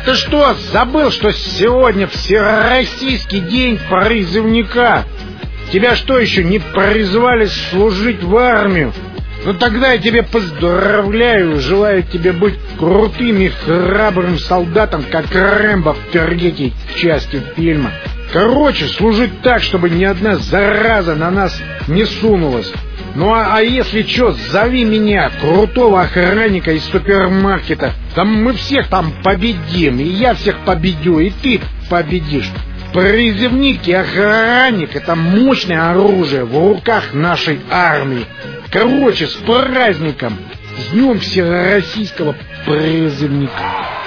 ты что, забыл, что сегодня Всероссийский день призывника? Тебя что, еще не призвали служить в армию? Ну тогда я тебя поздравляю, желаю тебе быть крутым и храбрым солдатом, как Рэмбо в третьей части фильма. Короче, служить так, чтобы ни одна зараза на нас не сунулась. Ну а если что, зови меня, крутого охранника из супермаркета. Там мы всех там победим, и я всех победю, и ты победишь. Призывник и охранник — это мощное оружие в руках нашей армии. Короче, с праздником! С днем Всероссийского призывника!